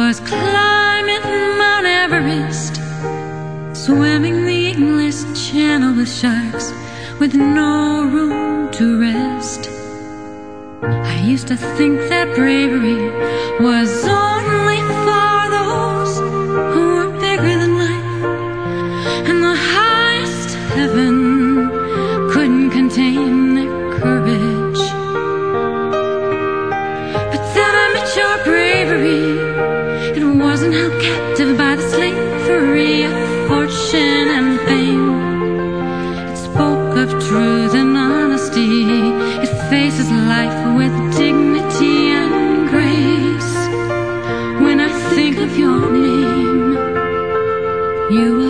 was climbing Mount Everest, swimming the English Channel with sharks, with no room to rest. I used to think that bravery was only for those who were bigger than life, and the highest heaven couldn't contain their courage. But then I met your bravery. It wasn't held captive by the slavery of fortune and fame. It spoke of truth and honesty. It faces life with dignity and grace. When I think of your name, you